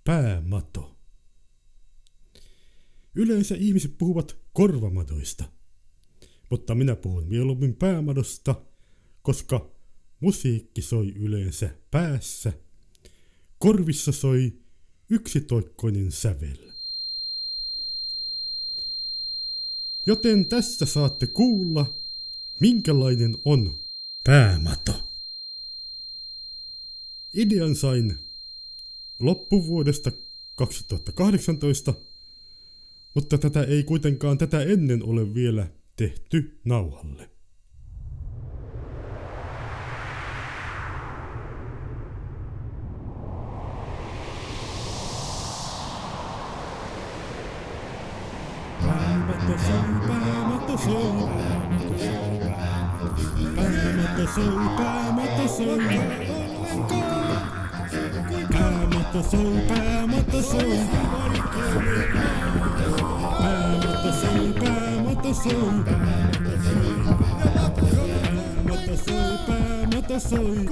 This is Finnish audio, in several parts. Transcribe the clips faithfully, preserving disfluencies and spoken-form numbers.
Päämato. Yleensä ihmiset puhuvat korvamadoista, mutta minä puhun mieluummin päämadosta, koska musiikki soi yleensä päässä. Korvissa soi yksitoikkoinen sävel. Joten tässä saatte kuulla, minkälainen on päämato. Idean sain loppuvuodesta kaksituhattakahdeksantoista, mutta tätä ei kuitenkaan tätä ennen ole vielä tehty nauhalle. Päämato soi, päämato soi, päämato soi, päämato soi, päämato soi, päämato soi, päämato soi, päämato soi, päämato soi, päämato soi,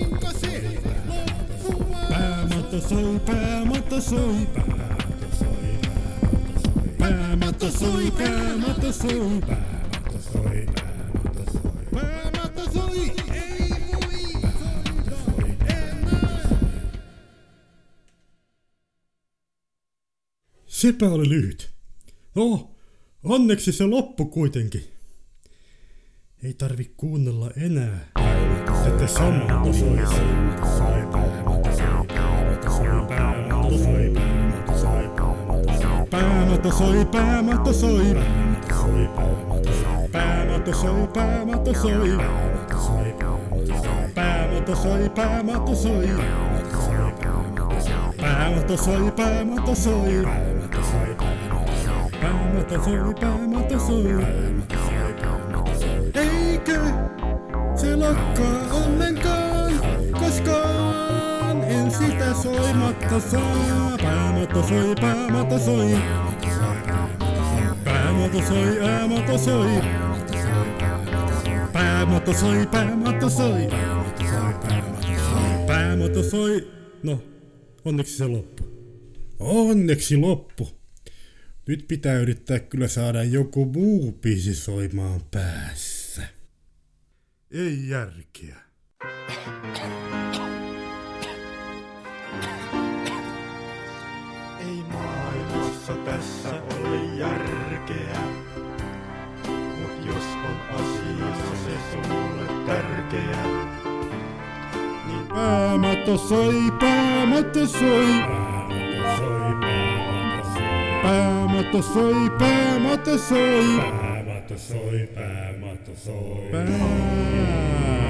päämato soi, päämato soi. Päämato soi, päämato soi, päämato soi, päämato soi, päämato soi, ei voi enää. Sepä oli lyhyt. No, onneksi se loppu kuitenkin. Ei tarvi kuunnella enää tätä samaa soisia. Päämato soi, päämato soi, päämato soi, päämato soi, päämato soi, päämato soi, päämato soi, päämato soi, päämato soi, päämato soi. Eikö se lakkaa ollenkaan koskaan? En sitä soimatta saa. Päämato soi, päämato soi, päämato soi, päämato soi, päämato soi, päämato soi, päämato soi. No, onneksi se loppu. Onneksi loppu. Nyt pitää yrittää kyllä saada joku muu biisi soimaan päässä. Ei järkeä. Ei maailmassa tässä ole järkeä, mut jos on asiassa se sulle tärkeä, niin päämato soi, päämato soi, päämato soi, päämato soi, päämato soi, päämato soi, päämato soi.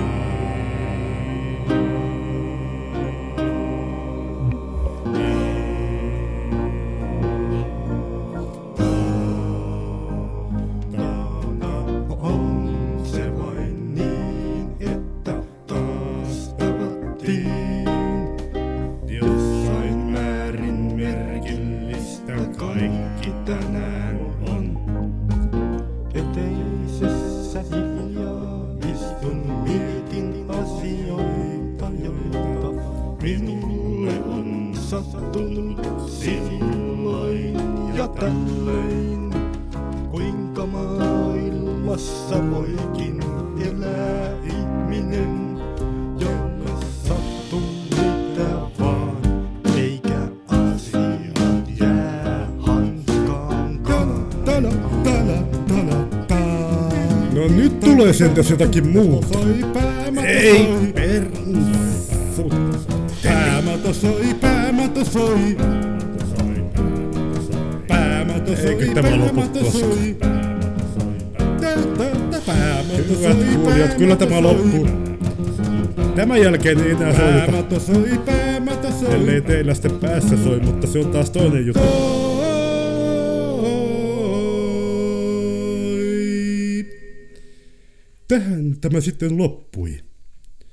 kaikki tänään on. Eteisessä hiljaa istun, mietin asioita, joita minulle on sattunut silloin ja tällöin. Kuinka maailmassa voikin elää ihminen, jolle sattuu mitä vaan, eikä asiat jää hanskaan. Tala, tala, tala, tala. No nyt tulee sentäs jotakin muuta. Ei persu. Päämato soi, päämato soi. Päämato soi, eikö tämä lopu päämato koskaan? soi. Päämato Hyvät soi, kuulijat, kyllä tämä päämato loppuu. soi. Tämän jälkeen ei enää soita, Päämato soi, päämato soi. ellei teillä sitten päässä soi, mutta se on taas toinen juttu. Tähän tämä sitten loppui.